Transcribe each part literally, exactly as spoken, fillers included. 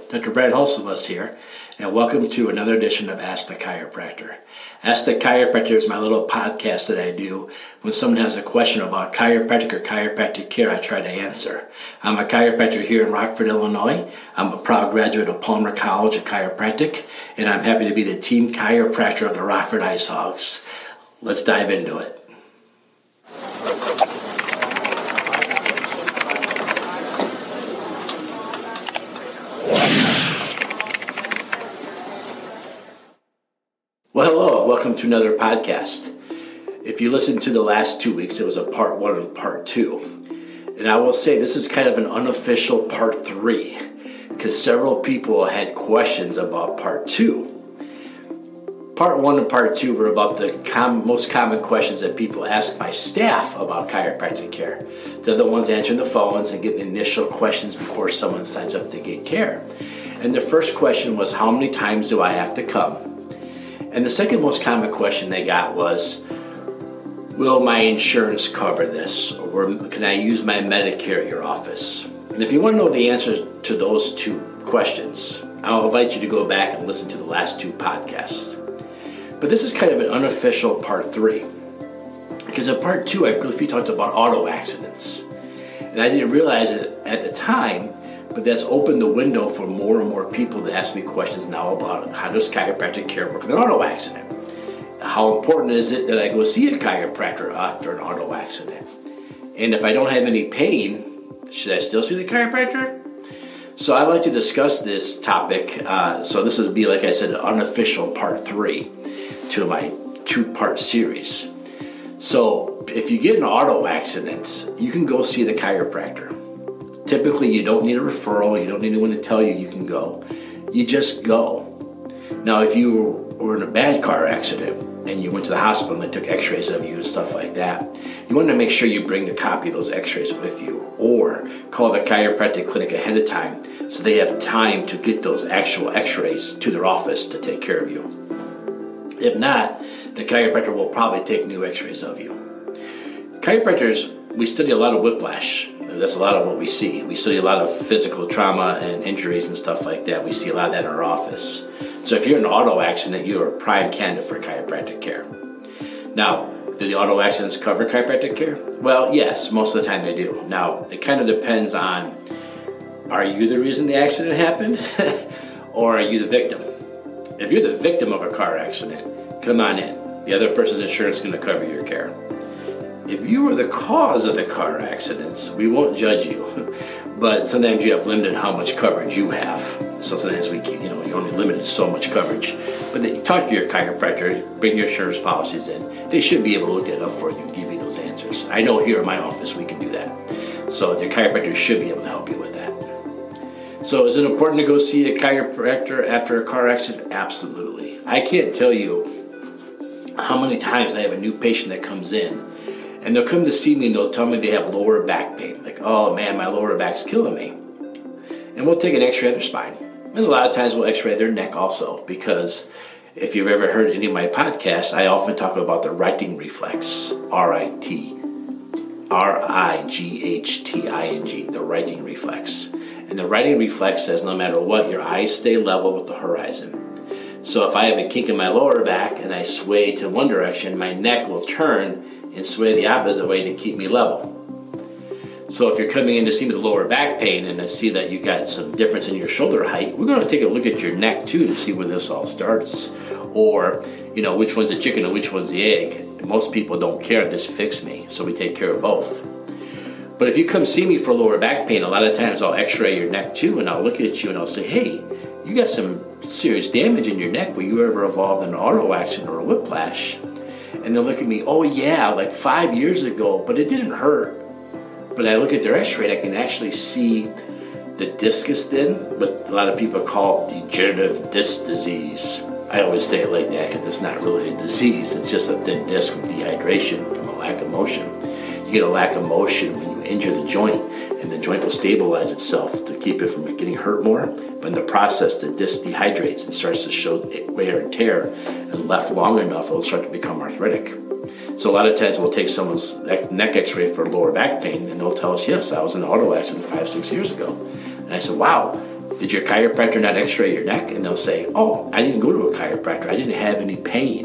Doctor Brad Hulsebus here, and welcome to another edition of Ask the Chiropractor. Ask the Chiropractor is my little podcast that I do when someone has a question about chiropractic or chiropractic care. I try to answer. I'm a chiropractor here in Rockford, Illinois. I'm a proud graduate of Palmer College of Chiropractic, and I'm happy to be the team chiropractor of the Rockford Ice Hogs. Let's dive into it. Well, hello, welcome to another podcast. If you listened to the last two weeks, it was a part one and part two. And I will say this is kind of an unofficial part three, because several people had questions about part two. Part one and part two were about the com- most common questions that people ask my staff about chiropractic care. They're the ones answering the phones and getting the initial questions before someone signs up to get care. And the first question was, how many times do I have to come? And the second most common question they got was, will my insurance cover this? Or can I use my Medicare at your office? And if you want to know the answers to those two questions, I'll invite you to go back and listen to the last two podcasts. But this is kind of an unofficial part three. Because in part two, I briefly talked about auto accidents. And I didn't realize it at the time, but that's opened the window for more and more people to ask me questions now about how does chiropractic care work with an auto accident? How important is it that I go see a chiropractor after an auto accident? And if I don't have any pain, should I still see the chiropractor? So I'd like to discuss this topic. Uh, so this would be, like I said, an unofficial part three to my two-part series. So if you get in auto accidents, you can go see the chiropractor. Typically, you don't need a referral. You don't need anyone to tell you you can go. You just go. Now, if you were in a bad car accident and you went to the hospital and they took x-rays of you and stuff like that, you want to make sure you bring a copy of those x-rays with you or call the chiropractic clinic ahead of time so they have time to get those actual x-rays to their office to take care of you. If not, the chiropractor will probably take new x-rays of you. Chiropractors, we study a lot of whiplash. That's a lot of what we see. We study a lot of physical trauma and injuries and stuff like that. We see a lot of that in our office. So if you're in an auto accident, you're a prime candidate for chiropractic care. Now, do the auto accidents cover chiropractic care? Well, yes, most of the time they do. Now, it kind of depends on, are you the reason the accident happened? Or are you the victim? If you're the victim of a car accident, come on in. The other person's insurance is going to cover your care. If you were the cause of the car accidents, we won't judge you, but sometimes you have limited how much coverage you have. So sometimes we, you know, you're only limited so much coverage. But then you talk to your chiropractor, bring your insurance policies in. They should be able to look that up for you and give you those answers. I know here in my office we can do that. So the chiropractor should be able to help you with that. So is it important to go see a chiropractor after a car accident? Absolutely. I can't tell you how many times I have a new patient that comes in. And they'll come to see me and they'll tell me they have lower back pain. Like, oh man, my lower back's killing me. And we'll take an x-ray of their spine. And a lot of times we'll x-ray their neck also, because if you've ever heard any of my podcasts, I often talk about the righting reflex. R I T. R I G H T I N G. The righting reflex. And the righting reflex says no matter what, your eyes stay level with the horizon. So if I have a kink in my lower back and I sway to one direction, my neck will turn and sway the opposite way to keep me level. So if you're coming in to see me with lower back pain and I see that you got some difference in your shoulder height, we're going to take a look at your neck too to see where this all starts. Or, you know, which one's the chicken and which one's the egg. Most people don't care, just fix me. So we take care of both. But if you come see me for lower back pain, a lot of times I'll x-ray your neck too and I'll look at you and I'll say, hey, you got some serious damage in your neck. Were you ever involved in an auto accident or a whiplash? And they'll look at me, oh yeah, like five years ago, but it didn't hurt. But I look at their x-ray, I can actually see the disc is thin, what a lot of people call degenerative disc disease. I always say it like that because it's not really a disease. It's just a thin disc from dehydration, from a lack of motion. You get a lack of motion when you injure the joint, and the joint will stabilize itself to keep it from getting hurt more. But in the process, the disc dehydrates and starts to show wear and tear, and left long enough, it'll start to become arthritic. So a lot of times we'll take someone's neck x-ray for lower back pain, and they'll tell us, yes, I was in an auto accident five, six years ago. And I said, wow, Did your chiropractor not x-ray your neck? And they'll say, oh, I didn't go to a chiropractor. I didn't have any pain.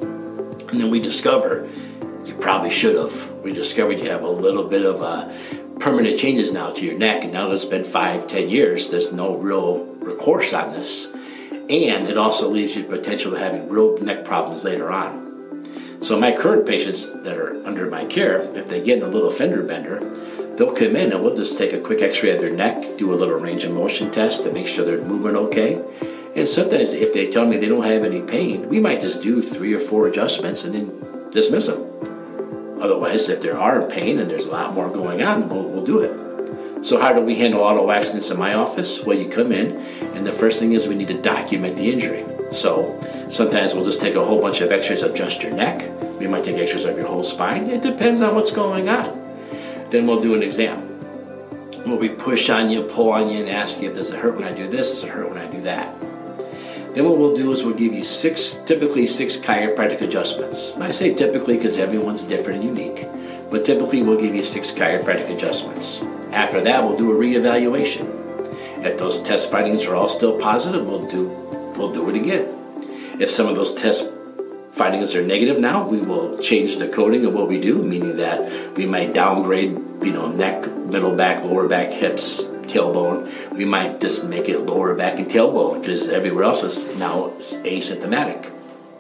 And then we discover you probably should have. We discovered you have a little bit of uh, permanent changes now to your neck. And now that it's been five, ten years, there's no real recourse on this. And it also leaves you potential of having real neck problems later on. So my current patients that are under my care, if they get in a little fender bender, they'll come in and we'll just take a quick x-ray of their neck, do a little range of motion test to make sure they're moving okay. And sometimes if they tell me they don't have any pain, we might just do three or four adjustments and then dismiss them. Otherwise, if there are in pain and there's a lot more going on, we'll, we'll do it. So how do we handle auto accidents in my office? Well, you come in, and the first thing is we need to document the injury. So sometimes we'll just take a whole bunch of x-rays of just your neck. We might take x-rays of your whole spine. It depends on what's going on. Then we'll do an exam. We'll be push on you, pull on you, and ask you, does it hurt when I do this? Does it hurt when I do that? Then what we'll do is we'll give you six, typically six chiropractic adjustments. And I say typically because everyone's different and unique, but typically we'll give you six chiropractic adjustments. After that, we'll do a reevaluation. If those test findings are all still positive, we'll do we'll do it again. If some of those test findings are negative now, we will change the coding of what we do, meaning that we might downgrade, you know, neck, middle back, lower back, hips, tailbone. We might just make it lower back and tailbone because everywhere else is now asymptomatic.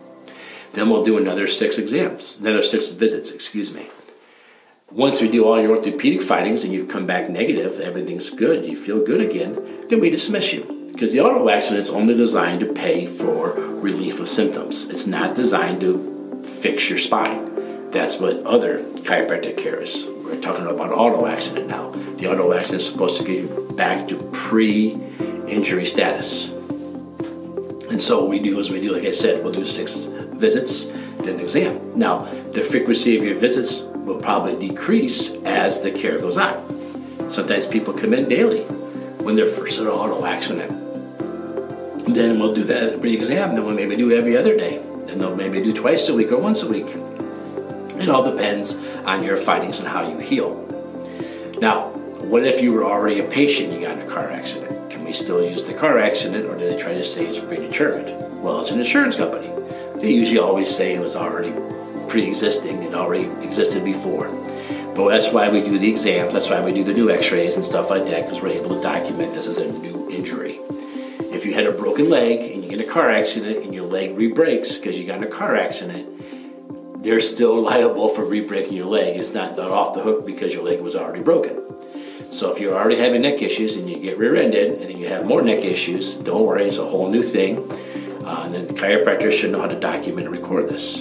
Then we'll do another six exams, another six visits, excuse me. Once we do all your orthopedic findings and you've come back negative, everything's good, you feel good again, then we dismiss you. Because the auto accident is only designed to pay for relief of symptoms. It's not designed to fix your spine. That's what other chiropractic care is. We're talking about auto accident now. The auto accident is supposed to get you back to pre-injury status. And so what we do is we do, like I said, we'll do six visits, then the exam. Now, the frequency of your visits will probably decrease as the care goes on. Sometimes people come in daily when they're first in an auto accident. Then we'll do that re-exam. Then we'll maybe do every other day. Then they'll maybe do twice a week or once a week. It all depends on your findings and how you heal. Now, what if you were already a patient and you got in a car accident? Can we still use the car accident, or do they try to say it's predetermined? Well, it's an insurance company. They usually always say it was already pre-existing, it already existed before. But that's why we do the exams, that's why we do the new x-rays and stuff like that, because we're able to document this as a new injury. If you had a broken leg and you get in a car accident and your leg re-breaks because you got in a car accident, they're still liable for re-breaking your leg. It's not off the hook because your leg was already broken. So if you're already having neck issues and you get rear-ended and then you have more neck issues, don't worry, it's a whole new thing. Uh, and then the chiropractor should know how to document and record this.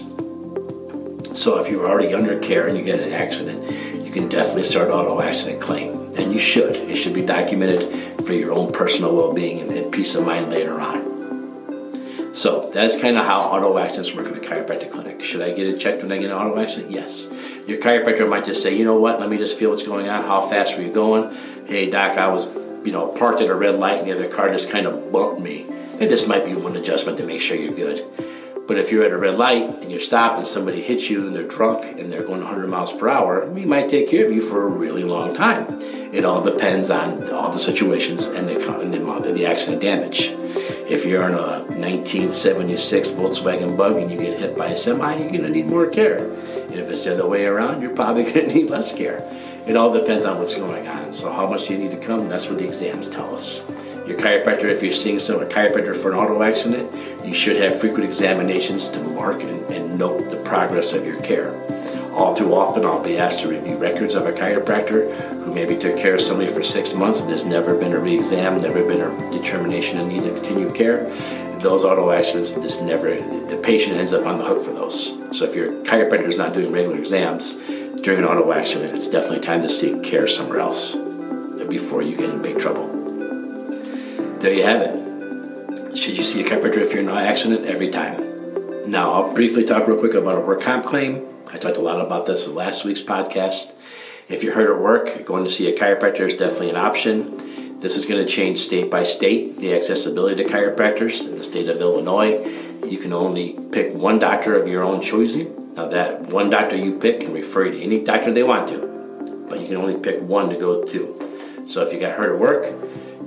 So if you're already under care and you get an accident, you can definitely start an auto accident claim. And you should. It should be documented for your own personal well-being and, and peace of mind later on. So that's kind of how auto accidents work in a chiropractic clinic. Should I get it checked when I get an auto accident? Yes. Your chiropractor might just say, you know what, let me just feel what's going on. How fast were you going? Hey, doc, I was, you know, parked at a red light and the other car just kind of bumped me. It just might be one adjustment to make sure you're good. But if you're at a red light and you're stopped and somebody hits you and they're drunk and they're going one hundred miles per hour, we might take care of you for a really long time. It all depends on all the situations and the, and the, the accident damage. If you're in a nineteen seventy-six Volkswagen Bug and you get hit by a semi, you're going to need more care. And if it's the other way around, you're probably going to need less care. It all depends on what's going on. So how much do you need to come? That's what the exams tell us. Your chiropractor, if you're seeing some a chiropractor for an auto accident, you should have frequent examinations to mark and, and note the progress of your care. All too often, I'll be asked to review records of a chiropractor who maybe took care of somebody for six months and there's never been a re-exam, never been a determination of need to continue care. Those auto accidents, just never, the patient ends up on the hook for those. So if your chiropractor is not doing regular exams during an auto accident, it's definitely time to seek care somewhere else before you get in big trouble. There you have it. Should you see a chiropractor if you're in an accident? Every time. Now, I'll briefly talk real quick about a work comp claim. I talked a lot about this in last week's podcast. If you're hurt at work, going to see a chiropractor is definitely an option. This is going to change state by state, the accessibility to chiropractors. In the state of Illinois, you can only pick one doctor of your own choosing. Now, that one doctor you pick can refer you to any doctor they want to, but you can only pick one to go to. So if you got hurt at work, you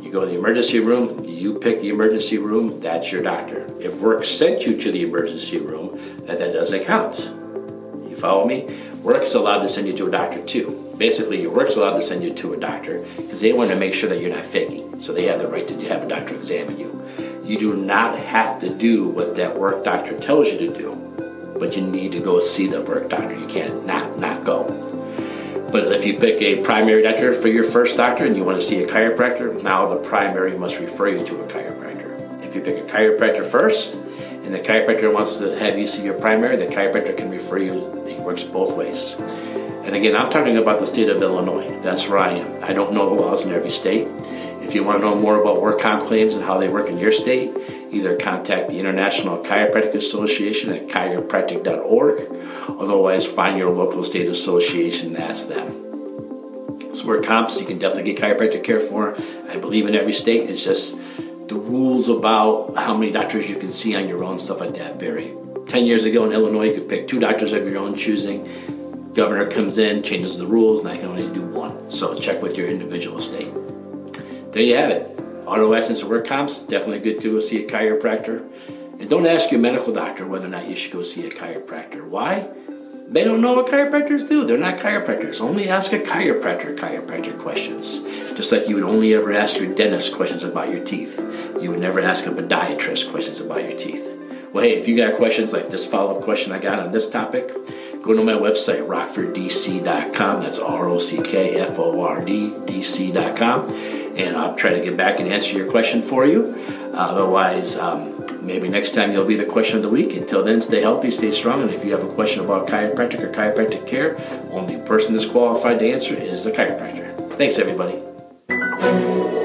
You go to the emergency room, you pick the emergency room, that's your doctor. If work sent you to the emergency room, that, that doesn't count. You follow me? Work is allowed to send you to a doctor too. Basically, your work's allowed to send you to a doctor because they want to make sure that you're not faking. So they have the right to have a doctor examine you. You do not have to do what that work doctor tells you to do, but you need to go see the work doctor. You can't not, not go. But if you pick a primary doctor for your first doctor and you want to see a chiropractor, now the primary must refer you to a chiropractor. If you pick a chiropractor first and the chiropractor wants to have you see your primary, the chiropractor can refer you. It works both ways. And again, I'm talking about the state of Illinois. That's where I am. I don't know the laws in every state. If you want to know more about work comp claims and how they work in your state, either contact the International Chiropractic Association at chiropractic dot org. Otherwise, find your local state association and ask them. So work comps, you can definitely get chiropractic care for. I believe in every state. It's just the rules about how many doctors you can see on your own, stuff like that vary. Ten years ago in Illinois, you could pick two doctors of your own choosing. Governor comes in, changes the rules, and I can only do one. So check with your individual state. There you have it. Auto accidents and work comps, definitely good to go see a chiropractor. And don't ask your medical doctor whether or not you should go see a chiropractor. Why? They don't know what chiropractors do. They're not chiropractors. Only ask a chiropractor chiropractor questions. Just like you would only ever ask your dentist questions about your teeth. You would never ask a podiatrist questions about your teeth. Well, hey, if you got questions like this follow-up question I got on this topic, go to my website, rockford d c dot com. That's R O C K F O R D D C dot com. And I'll try to get back and answer your question for you. Uh, otherwise, um, maybe next time you'll be the question of the week. Until then, stay healthy, stay strong. And if you have a question about chiropractic or chiropractic care, only person that's qualified to answer is the chiropractor. Thanks, everybody.